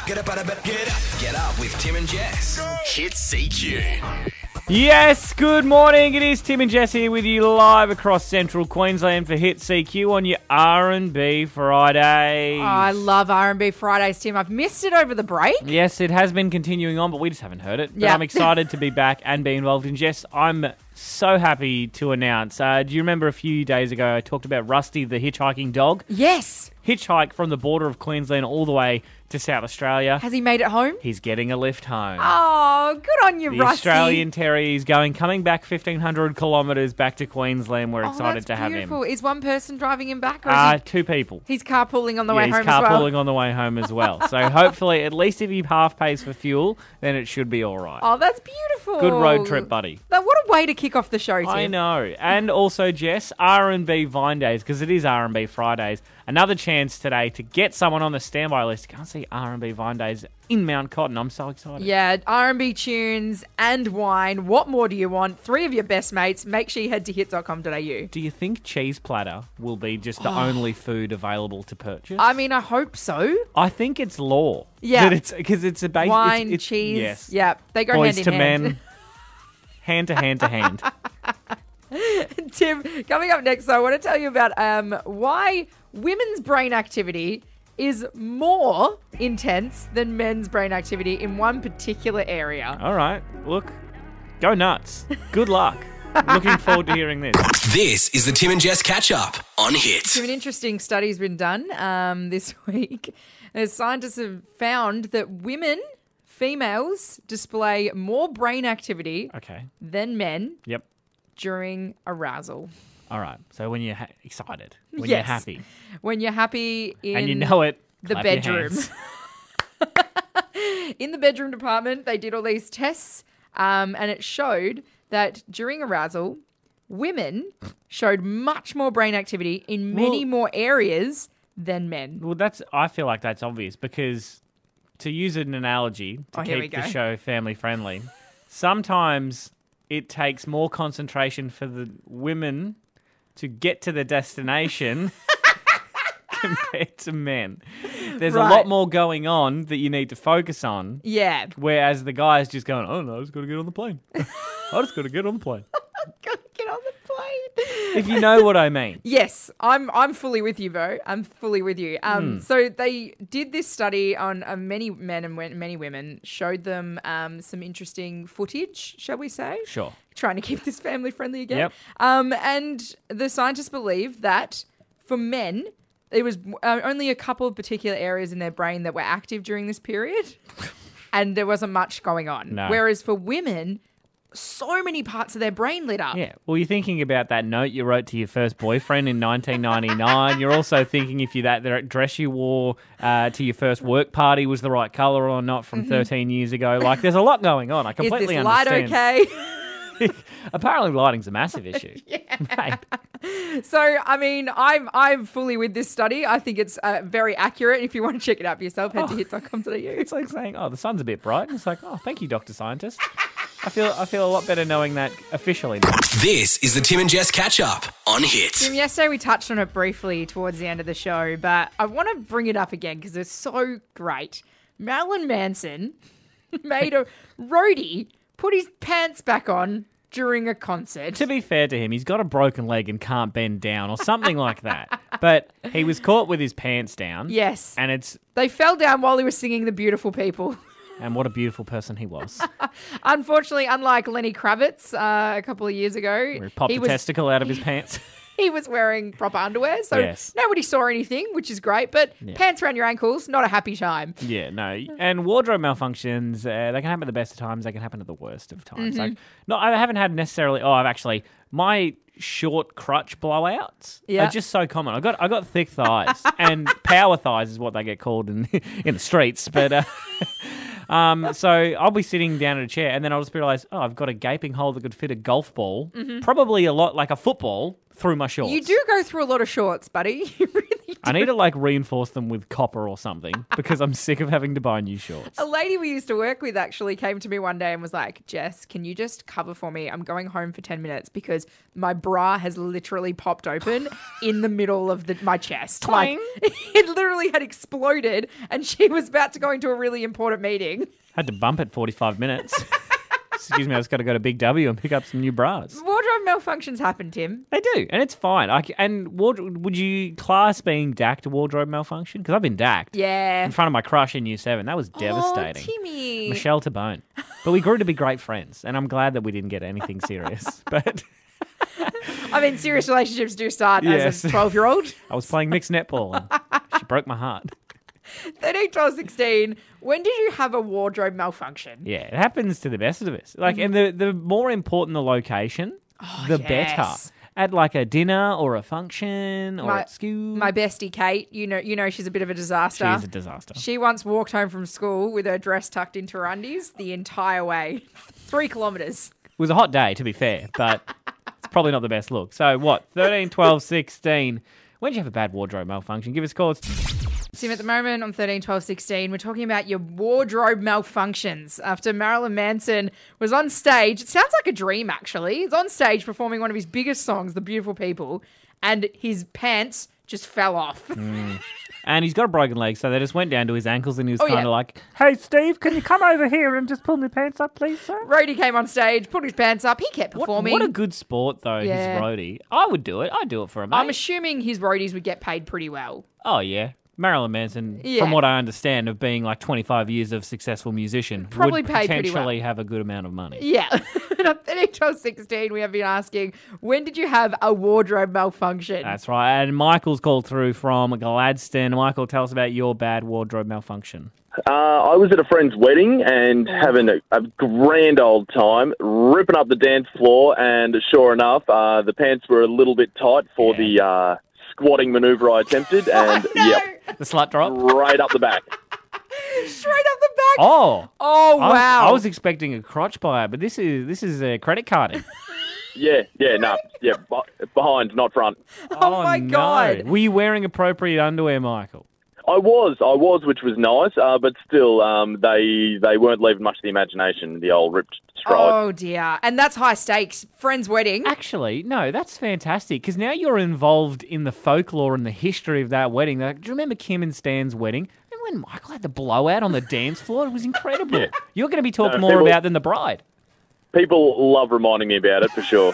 Get up with Tim and Jess. Hit CQ. Yes, good morning. It is Tim and Jess here with you live across central Queensland for Hit CQ on your R&B Friday. Oh, I love R&B Fridays, Tim. I've missed it over the break. Yes, it has been continuing on, but we just haven't heard it. But Yeah. I'm excited to be back and be involved. And Jess, I'm so happy to announce. Do you remember a few days ago I talked about Rusty, the hitchhiking dog? Yes. Hitchhike from the border of Queensland all the way to South Australia. Has he made it home? He's getting a lift home. Oh, good on you, The Rusty. Australian Terrier is coming back 1,500 kilometres back to Queensland. We're Oh, excited that's to have beautiful. him. Is one person driving him back? Or is Two people. he's carpooling on the way He's home as well? carpooling on the way home as well. So hopefully, at least if he half pays for fuel, then it should be all right. Oh, that's beautiful. Good road trip, buddy. Now, what a way to kick off the show, Tim. I know. And also, Jess, R&B Vine Days, because it is R&B Fridays. Another chance today to get someone on the standby list to go and see R&B Vine Days in Mount Cotton. I'm so excited. Yeah, R&B tunes and wine. What more do you want? 3 of your best mates. Make sure you head to hit.com.au. Do you think cheese platter will be just the only food available to purchase? I mean, I hope so. I think it's law. Yeah. That it's because it's a basic Wine, it's, cheese. Yes. Yeah, they go Boys hand to in hand. men, hand to hand to hand. Tim, coming up next, though, I want to tell you about why women's brain activity is more intense than men's brain activity in one particular area. All right. Look, go nuts. Good luck. Looking forward to hearing this. This is the Tim and Jess catch up on Hit. So an interesting study's been done this week. As scientists have found that females, display more brain activity Okay. than men Yep. during arousal. All right. So when you're excited, when Yes. you're happy, When you're happy in and you know it, the clap your bedroom. hands. In the bedroom department, they did all these tests, and it showed that during arousal, women showed much more brain activity in many more areas than men. Well, I feel like that's obvious because to use an analogy to Here we keep the go. show family friendly, sometimes it takes more concentration for the women to get to the destination compared to men. There's a Right. lot more going on that you need to focus on, Yeah. whereas the guy's just going, oh no, I just got to get on the plane. I just got to get on the plane. Gotta get on the plane. If you know what I mean. Yes, I'm fully with you, Bo. I'm fully with you. So they did this study on many men and many women, showed them some interesting footage, shall we say? Sure. Trying to keep this family friendly again. Yep. And the scientists believe that for men, there was only a couple of particular areas in their brain that were active during this period, and there wasn't much going on. No. Whereas for women, so many parts of their brain lit up. Yeah. Well, you're thinking about that note you wrote to your first boyfriend in 1999. You're also thinking if that dress you wore to your first work party was the right colour or not from 13 years ago. Like, there's a lot going on. I Is completely this light understand. okay? Apparently, lighting's a massive issue. Mate, So, I mean, I'm fully with this study. I think it's very accurate. If you want to check it out for yourself, head to hit.com.au. it's like saying, "Oh, the sun's a bit bright." And it's like, "Oh, thank you, Dr. Scientist." I feel a lot better knowing that officially now. This is the Tim and Jess catch up on Hit. Tim, yesterday we touched on it briefly towards the end of the show, but I want to bring it up again because it's so great. Marilyn Manson made a roadie put his pants back on during a concert. To be fair to him, he's got a broken leg and can't bend down or something like that. But he was caught with his pants down. Yes. And They fell down while he was singing The Beautiful People. and what a beautiful person he was. Unfortunately, unlike Lenny Kravitz a couple of years ago, Where he popped a testicle out of his pants. he was wearing proper underwear, so Yes. nobody saw anything, which is great. But pants around your ankles, not a happy time. Yeah, no. And wardrobe malfunctions, they can happen at the best of times. They can happen at the worst of times. Like, no, I haven't had necessarily. Oh, I've actually my short crutch blowouts Yeah. are just so common. I got thick thighs, and power thighs is what they get called in the streets. But so I'll be sitting down at a chair, and then I'll just realise, oh, I've got a gaping hole that could fit a golf ball, probably a lot like a football, through my shorts. You do go through a lot of shorts, buddy. You really I need to reinforce them with copper or something because I'm sick of having to buy new shorts. A lady we used to work with actually came to me one day and was like, Jess, can you just cover for me? I'm going home for 10 minutes because my bra has literally popped open in the middle of my chest. Twang. It literally had exploded and she was about to go into a really important meeting. Had to bump it 45 minutes. Excuse me, I just got to go to Big W and pick up some new bras. Wardrobe malfunctions happen, Tim. They do, and it's fine. Would you class being dacked a wardrobe malfunction? Because I've been dacked. Yeah. In front of my crush in Year 7. That was devastating. Oh, Timmy. Michelle to bone. But we grew to be great friends, and I'm glad that we didn't get anything serious. But I mean, serious relationships do start as a 12-year-old. I was playing mixed netball, and she broke my heart. 13, 12, 16. When did you have a wardrobe malfunction? Yeah, it happens to the best of us. And the more important the location, the better. At a dinner or a function or at school. My bestie Kate, you know, she's a bit of a disaster. She's a disaster. She once walked home from school with her dress tucked into her undies the entire way, 3 kilometres. It was a hot day, to be fair, but it's probably not the best look. So what? 13, 12, 16. When did you have a bad wardrobe malfunction? Give us a call. Tim, at the moment on 13, 12, 16, we're talking about your wardrobe malfunctions after Marilyn Manson was on stage. It sounds like a dream, actually. He's on stage performing one of his biggest songs, The Beautiful People, and his pants just fell off. And he's got a broken leg, so they just went down to his ankles and he was kind of like, hey, Steve, can you come over here and just pull my pants up, please, sir? Roadie came on stage, pulled his pants up. He kept performing. What a good sport, though, his roadie. I would do it. I'd do it for a mate. I'm assuming his roadies would get paid pretty well. Oh, yeah. Marilyn Manson, from what I understand of being 25 years of successful musician, probably would paid pretty potentially well. have a good amount of money. Yeah. At 13, 12, 16, we have been asking, when did you have a wardrobe malfunction? That's right. And Michael's called through from Gladstone. Michael, tell us about your bad wardrobe malfunction. I was at a friend's wedding and having a grand old time, ripping up the dance floor, and sure enough, the pants were a little bit tight for the squatting manoeuvre I attempted, and The slut drop? right up the back. Straight up the back. Oh, wow. I was expecting a crotch buyer, but this is a credit carding. Behind, not front. Oh my God. Were you wearing appropriate underwear, Michael? I was, which was nice, but still, they weren't leaving much to the imagination, the old ripped stripe. Oh, dear. And that's high stakes. Friend's wedding. Actually, no, that's fantastic, because now you're involved in the folklore and the history of that wedding. Do you remember Kim and Stan's wedding? Remember when Michael had the blowout on the dance floor? It was incredible. You're going to be talking more about than the bride. People love reminding me about it, for sure.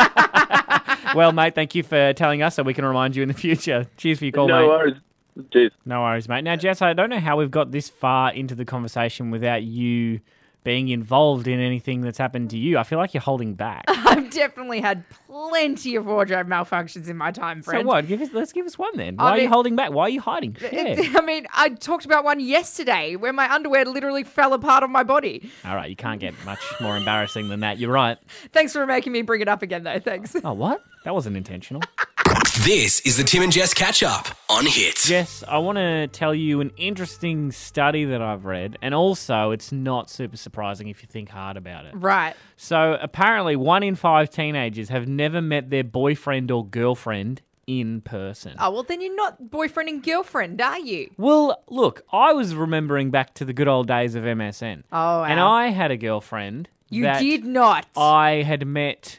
Well, mate, thank you for telling us so we can remind you in the future. Cheers for your call, mate. No worries. Cheers. No worries, mate. Now, Jess, I don't know how we've got this far into the conversation without you being involved in anything that's happened to you. I feel like you're holding back. I've definitely had plenty of wardrobe malfunctions in my time, friend. So what? Let's give us one then. Why are you holding back? Why are you hiding? Share. I talked about one yesterday where my underwear literally fell apart on my body. All right, you can't get much more embarrassing than that. You're right. Thanks for making me bring it up again, though. Thanks. Oh, what? That wasn't intentional. This is the Tim and Jess catch up on Hits. Jess, I want to tell you an interesting study that I've read, and also it's not super surprising if you think hard about it. Right. So apparently 1 in 5 teenagers have never met their boyfriend or girlfriend in person. Oh, well, then you're not boyfriend and girlfriend, are you? Well, look, I was remembering back to the good old days of MSN. Oh, wow. And I had a girlfriend You that did not. I had met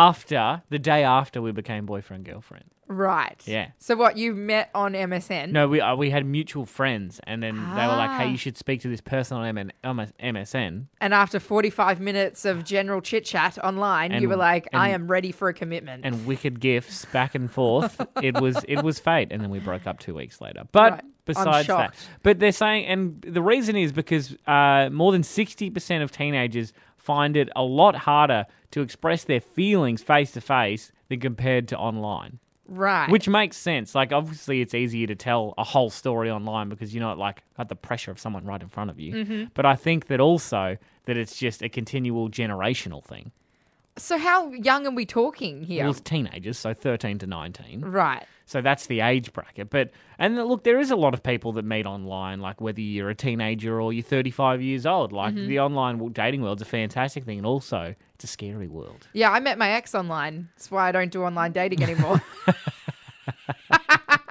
the day after we became boyfriend-girlfriend. Right. Yeah. So what, you met on MSN? No, we had mutual friends, and then they were like, hey, you should speak to this person on MSN. And after 45 minutes of general chit-chat online, you were like, I am ready for a commitment. And wicked gifts back and forth. It was fate, and then we broke up 2 weeks later. But Right. besides that, but they're saying, and the reason is because more than 60% of teenagers find it a lot harder to express their feelings face-to-face than compared to online. Right. Which makes sense. Like, obviously, it's easier to tell a whole story online because you're not, got the pressure of someone right in front of you. Mm-hmm. But I think that also that it's just a continual generational thing. So how young are we talking here? Well, it's teenagers, so 13 to 19. Right. So that's the age bracket. And look, there is a lot of people that meet online, like whether you're a teenager or you're 35 years old. Like, the online dating world's a fantastic thing, and also it's a scary world. Yeah, I met my ex online. That's why I don't do online dating anymore.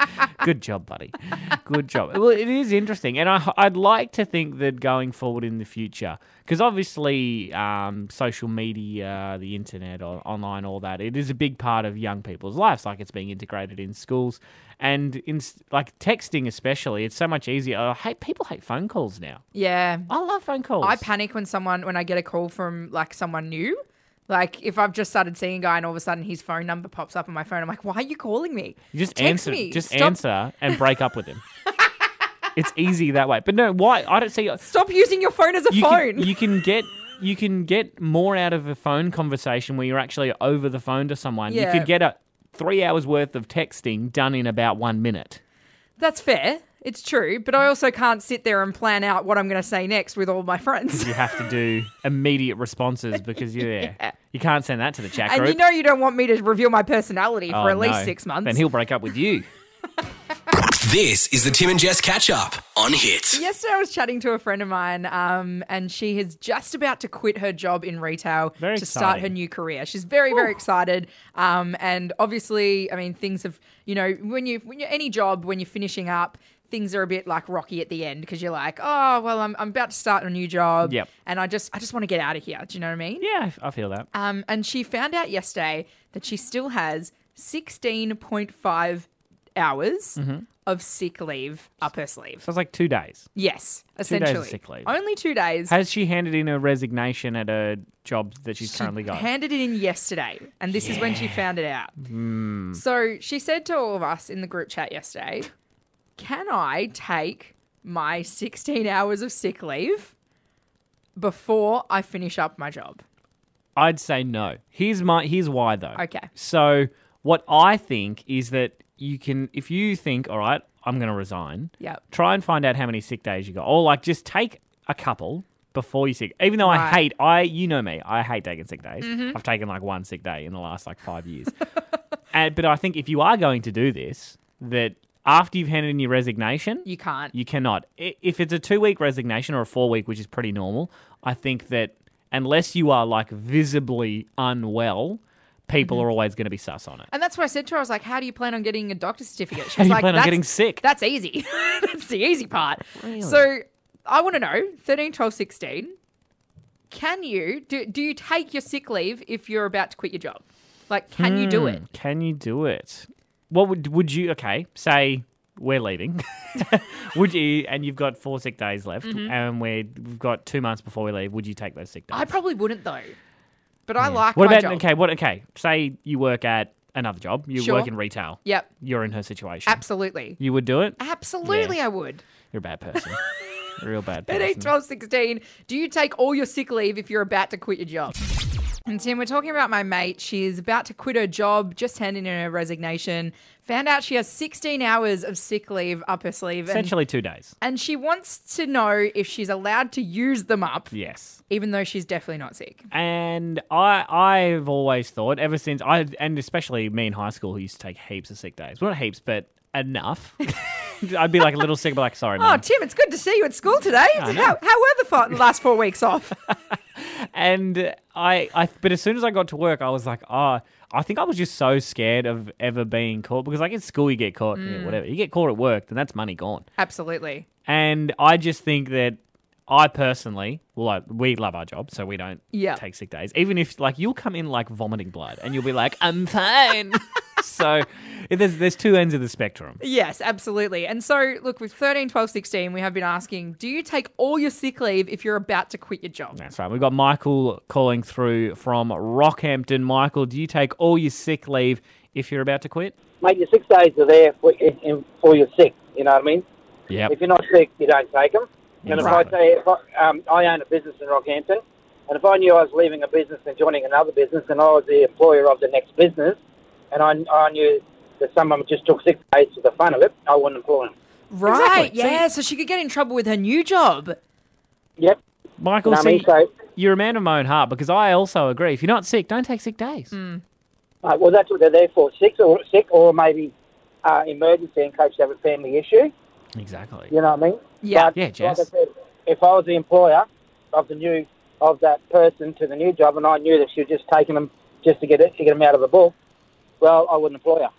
Good job, buddy. Good job. Well, it is interesting, and I'd like to think that going forward in the future, because obviously social media, the internet, or online, all that, it is a big part of young people's lives. Like it's being integrated in schools, and in like texting especially, it's so much easier. People hate phone calls now. Yeah. I love phone calls. I panic when I get a call from like someone new. Like if I've just started seeing a guy and all of a sudden his phone number pops up on my phone, I'm like, why are you calling me? You just Text answer. me. Just Stop. answer and break up with him. It's easy that way. But no, why? I don't see. Stop using your phone as a phone. You can get more out of a phone conversation where you're actually over the phone to someone. Yeah. You could get 3 hours worth of texting done in about 1 minute. That's fair. It's true. But I also can't sit there and plan out what I'm going to say next with all my friends. You have to do immediate responses because you're there. Yeah. You can't send that to the chat And group. you know you don't want me to reveal my personality Oh, for at least no. 6 months. Then he'll break up with you. This is the Tim and Jess catch up on Hit. Yesterday I was chatting to a friend of mine and she is just about to quit her job in retail Very to start her exciting. new career. She's very, very excited. And obviously, I mean, things have, when you're any job, when you're finishing up, things are a bit like rocky at the end because you're like, oh, well, I'm about to start a new job. Yep. And I just want to get out of here. Do you know what I mean? Yeah, I feel that. And she found out yesterday that she still has 16.5 hours of sick leave up her sleeve. So it's like 2 days. Yes, 2 essentially. days of sick leave. Only 2 days. Has she handed in a resignation at a job that she's currently got? Handed it in yesterday, and this is when she found it out. So she said to all of us in the group chat yesterday, can I take my 16 hours of sick leave before I finish up my job? I'd say no. Here's why though. Okay. So what I think is that you can, if you think, all right, I'm going to resign. Yep. Try and find out how many sick days you got, or like just take a couple before you sick. Even though Right. you know me, I hate taking sick days. I've taken like one sick day in the last like 5 years. But I think if you are going to do this, that after you've handed in your resignation, You can't. you cannot. If it's a 2-week resignation or a 4-week, which is pretty normal, I think that unless you are like visibly unwell, people are always going to be sus on it. And that's what I said to her. I was like, how do you plan on getting a doctor's certificate? She How was do you like, plan on "That's- getting sick?" That's easy. That's the easy part. So I want to know, 13, 12, 16, can you, do you take your sick leave if you're about to quit your job? Like, can you do it? Can you do it? What would you? Okay, say we're leaving. Would you? And you've got 4 sick days left, and we've got 2 months before we leave. Would you take those sick days? I probably wouldn't though. But I like What my about job. okay? Say you work at another job. You Sure. work in retail. Yep. You're in her situation. Absolutely. You would do it. Absolutely I would. You're a bad person. A real bad 13, person. 12, 16. Do you take all your sick leave if you're about to quit your job? And Tim, we're talking about my mate. She's about to quit her job, just handing in her resignation. Found out she has 16 hours of sick leave up her sleeve. Essentially 2 days. And she wants to know if she's allowed to use them up, Yes. even though she's definitely not sick. And I've always thought, ever since and especially me in high school, who used to take heaps of sick days. Well, not heaps, but enough. I'd be like a little sick, but like, sorry, Oh, Mum. Tim, it's good to see you at school today. I know. How were the last 4 weeks off? And but as soon as I got to work, I was like, I think I was just so scared of ever being caught because like at school you get caught, yeah, whatever. You get caught at work, then that's money gone. Absolutely. And I just think that I personally, we love our job, so we don't Yeah. take sick days. Even if like you'll come in like vomiting blood and you'll be like, I'm fine. So there's 2 ends of the spectrum. Yes, absolutely. And so, look, with 13, 12, 16, we have been asking, do you take all your sick leave if you're about to quit your job? That's right. We've got Michael calling through from Rockhampton. Michael, do you take all your sick leave if you're about to quit? Mate, your 6 days are there for you're sick, you know what I mean? Yep. If you're not sick, you don't take them. And Exactly. if I own a business in Rockhampton, and if I knew I was leaving a business and joining another business, and I was the employer of the next business, and I knew that someone just took 6 days for the fun of it, I wouldn't employ them. Right, Exactly. yeah, so she could get in trouble with her new job. Yep. Michael, You know what I mean? So, you're a man of my own heart because I also agree. If you're not sick, don't take sick days. well, that's what they're there for, sick or maybe emergency in case you have a family issue. Exactly. You know what I mean? Yeah. But, Yeah, Jess. Like I said, if I was the employer of that person to the new job, and I knew that she was just taking them just to get them out of the book, well, I wouldn't employ her.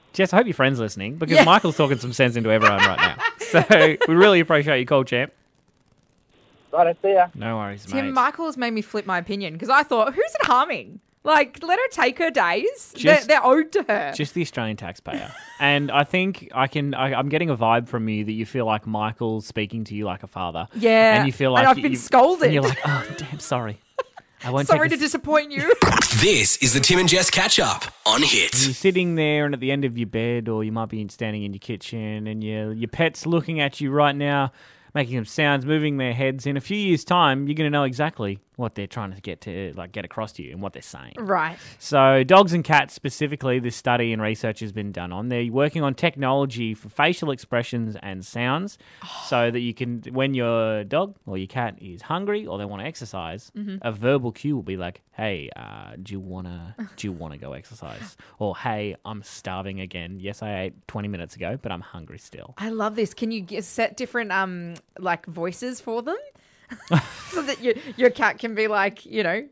Jess, I hope your friend's listening because Yeah. Michael's talking some sense into everyone right now. So we really appreciate your call, champ. Right, see ya. No worries, Tim, mate. Michael's made me flip my opinion because I thought, who's it harming? Like, let her take her days. Just- They're owed to her. Just the Australian taxpayer. And I think I'm getting a vibe from you that you feel like Michael's speaking to you like a father. Yeah. And you feel like And I've been scolded. And you're like, oh, damn, sorry. I won't Sorry take to this. disappoint you. This is the Tim and Jess catch up on Hit. You're sitting there and at the end of your bed, or you might be standing in your kitchen, and your pet's looking at you right now, making some sounds, moving their heads. In a few years' time, you're going to know exactly what they're trying to get across to you and what they're saying. Right. So dogs and cats specifically, this study and research has been done on. They're working on technology for facial expressions and sounds so that you can, when your dog or your cat is hungry or they want to exercise, a verbal cue will be like, hey, do you wanna go exercise? Or, hey, I'm starving again. Yes, I ate 20 minutes ago, but I'm hungry still. I love this. Can you set different like voices for them? So that your cat can be like,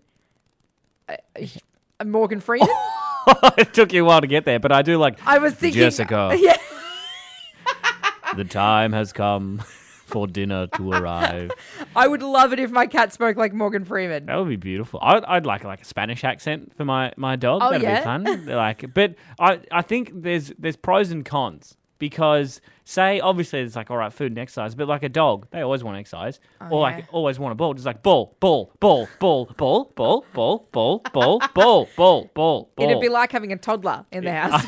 Morgan Freeman? It took you a while to get there, but I do like I was thinking... Jessica. Yeah. The time has come for dinner to arrive. I would love it if my cat spoke like Morgan Freeman. That would be beautiful. I'd like a Spanish accent for my dog. Oh, That'd yeah? be fun. But I think there's pros and cons because say obviously it's like all right, food and exercise, but like a dog, they always want to exercise or like yeah. always want a ball. Just like ball. It'd be like having a toddler in the house.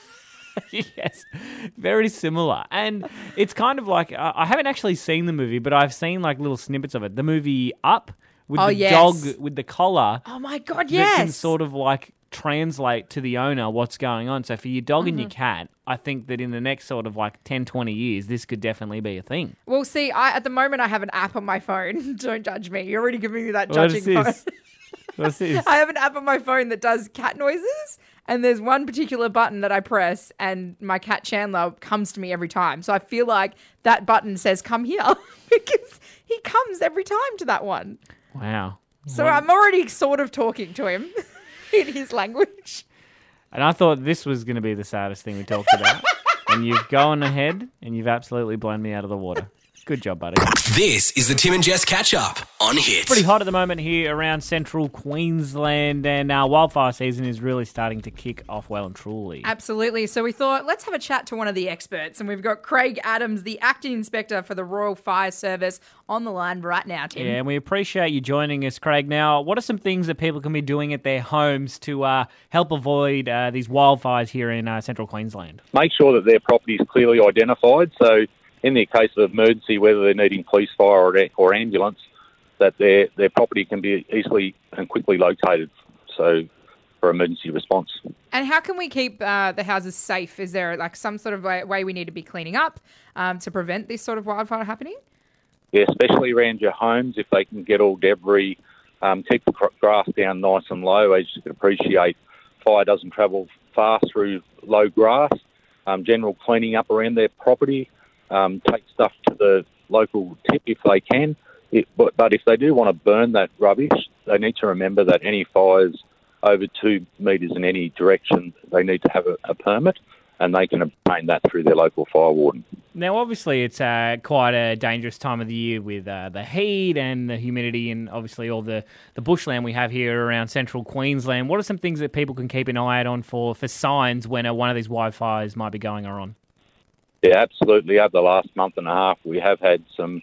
Yes, very similar. And it's kind of like, I haven't actually seen the movie, but I've seen like little snippets of it. The movie Up with Oh, the yes. dog with the collar Oh my God, that can yes. sort of like translate to the owner what's going on. So for your dog and your Mm-hmm. cat, I think that in the next sort of like 10, 20 years, this could definitely be a thing. Well, see, at the moment I have an app on my phone. Don't judge me. You're already giving me that What judging is this? phone. What's this? I have an app on my phone that does cat noises, and there's one particular button that I press, and my cat Chandler comes to me every time. So I feel like that button says, come here, because he comes every time to that one. Wow. So I'm already sort of talking to him in his language. And I thought this was going to be the saddest thing we talked about. And you've gone ahead and you've absolutely blown me out of the water. Good job, buddy. This is the Tim and Jess catch up on Hit. Pretty hot at the moment here around central Queensland, and wildfire season is really starting to kick off well and truly. Absolutely. So we thought, let's have a chat to one of the experts. And we've got Craig Adams, the Acting Inspector for the Royal Fire Service, on the line right now, Tim. Yeah, and we appreciate you joining us, Craig. Now, what are some things that people can be doing at their homes to help avoid these wildfires here in central Queensland? Make sure that their property is clearly identified. So in the case of emergency, whether they're needing police, fire or ambulance, that their property can be easily and quickly located, so for emergency response. And how can we keep the houses safe? Is there like some sort of way we need to be cleaning up to prevent this sort of wildfire happening? Yeah, especially around your homes, if they can get all debris, keep the grass down nice and low. As you can appreciate, fire doesn't travel fast through low grass. General cleaning up around their property. Take stuff to the local tip if they can. But if they do want to burn that rubbish, they need to remember that any fires over 2 metres in any direction, they need to have a permit, and they can obtain that through their local fire warden. Now, obviously, it's quite a dangerous time of the year with the heat and the humidity and obviously all the bushland we have here around central Queensland. What are some things that people can keep an eye out on for signs when one of these wildfires might be going on? Yeah, absolutely. Over the last month and a half, we have had some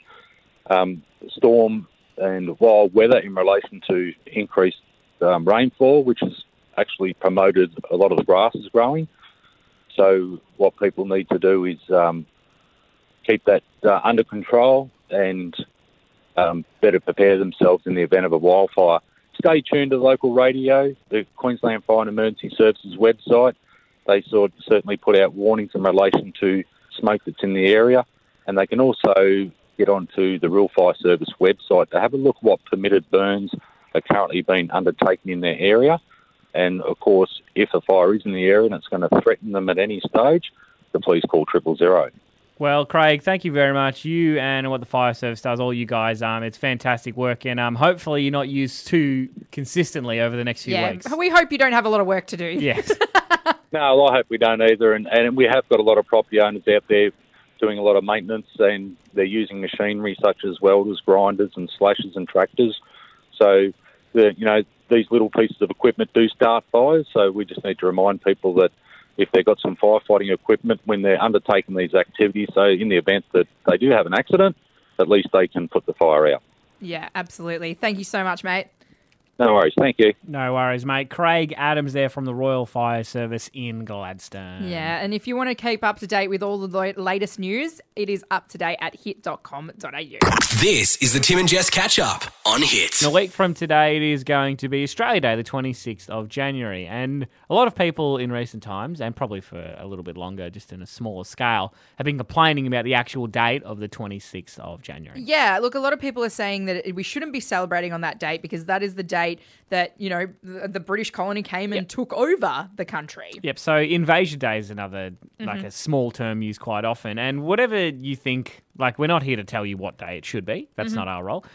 storm and wild weather in relation to increased rainfall, which has actually promoted a lot of the grasses growing. So what people need to do is keep that under control and better prepare themselves in the event of a wildfire. Stay tuned to the local radio, the Queensland Fire and Emergency Services website. They certainly put out warnings in relation to smoke that's in the area, and they can also get onto the Real Fire Service website to have a look at what permitted burns are currently being undertaken in their area. And of course, if a fire is in the area and it's going to threaten them at any stage, the police call 000. Well, Craig, thank you very much. You and what the fire service does, all you guys, it's fantastic work, and hopefully you're not used too consistently over the next few weeks. We hope you don't have a lot of work to do. Yes. No, I hope we don't either. And we have got a lot of property owners out there doing a lot of maintenance, and they're using machinery such as welders, grinders and slashers and tractors. So, these little pieces of equipment do start fires, so we just need to remind people that if they've got some firefighting equipment when they're undertaking these activities, so in the event that they do have an accident, at least they can put the fire out. Yeah, absolutely. Thank you so much, mate. No worries. Thank you. No worries, mate. Craig Adams there from the Royal Fire Service in Gladstone. Yeah, and if you want to keep up to date with all the latest news, it is up to date at hit.com.au. This is the Tim and Jess Catch Up on Hit. A week from today, it is going to be Australia Day, the 26th of January. And a lot of people in recent times, and probably for a little bit longer, just in a smaller scale, have been complaining about the actual date of the 26th of January. Yeah, look, a lot of people are saying that we shouldn't be celebrating on that date because that is the date that, the British colony came and took over the country. Yep, so Invasion Day is another, like a small term used quite often. And whatever you think, we're not here to tell you what day it should be. That's not our role.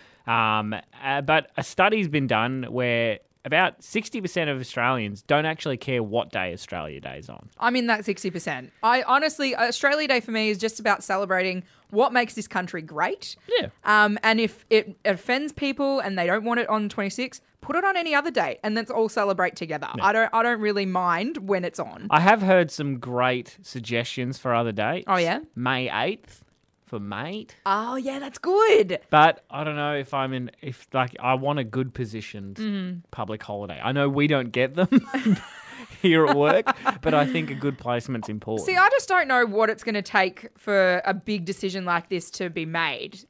But a study's been done where about 60% of Australians don't actually care what day Australia Day is on. I'm in that 60%. I honestly, Australia Day for me is just about celebrating what makes this country great. Yeah. And if it offends people and they don't want it on 26th, put it on any other day and let's all celebrate together. Yeah. I don't really mind when it's on. I have heard some great suggestions for other dates. Oh, yeah? May 8th. For mate. Oh, yeah, that's good. But I don't know if I want a good positioned public holiday. I know we don't get them here at work, but I think a good placement's important. See, I just don't know what it's going to take for a big decision like this to be made.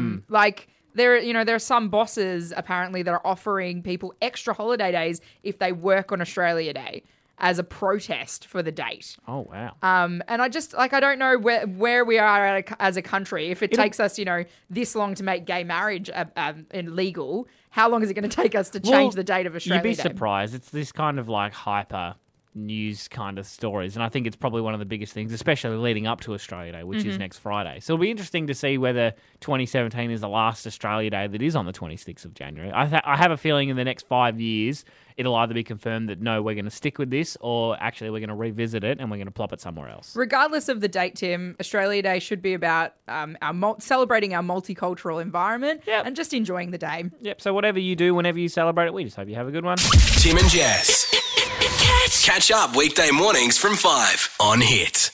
There are some bosses apparently that are offering people extra holiday days if they work on Australia Day as a protest for the date. Oh, wow. And I just, I don't know where we are as a country. If it takes us, this long to make gay marriage illegal, how long is it going to take us to change the date of Australia Day? You'd be surprised. It's this kind of hyper news kind of stories. And I think it's probably one of the biggest things, especially leading up to Australia Day, which is next Friday. So it'll be interesting to see whether 2017 is the last Australia Day that is on the 26th of January. I have a feeling in the next 5 years, it'll either be confirmed that, no, we're going to stick with this, or actually we're going to revisit it and we're going to plop it somewhere else. Regardless of the date, Tim, Australia Day should be about celebrating our multicultural environment and just enjoying the day. Yep, so whatever you do, whenever you celebrate it, we just hope you have a good one. Tim and Jess. Catch up weekday mornings from 5 on Hit.